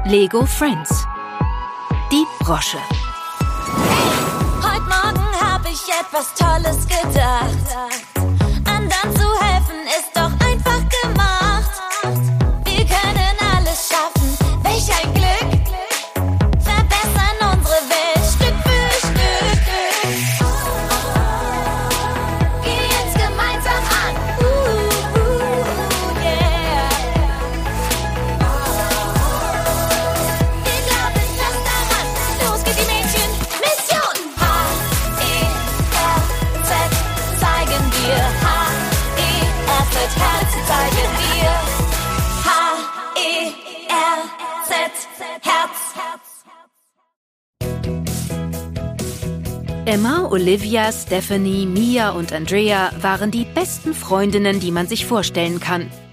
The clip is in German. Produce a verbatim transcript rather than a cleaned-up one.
Lego Friends. Die Brosche. Heute Morgen hab ich etwas Tolles gedacht. Anderen zu helfen ist doch einfach gemacht. Wir können alles schaffen, welch ein Glück. Verbessern unsere Welt Stück für Stück. Geh jetzt gemeinsam an. Uh, uh, yeah. Wir glauben fest daran. Los geht die Mädchen-Mission. H E R Z zeigen wir. H E R Z Herz zeigen wir. H E R Z Herz. Emma, Olivia, Stephanie, Mia und Andrea waren die besten Freundinnen, die man sich vorstellen kann.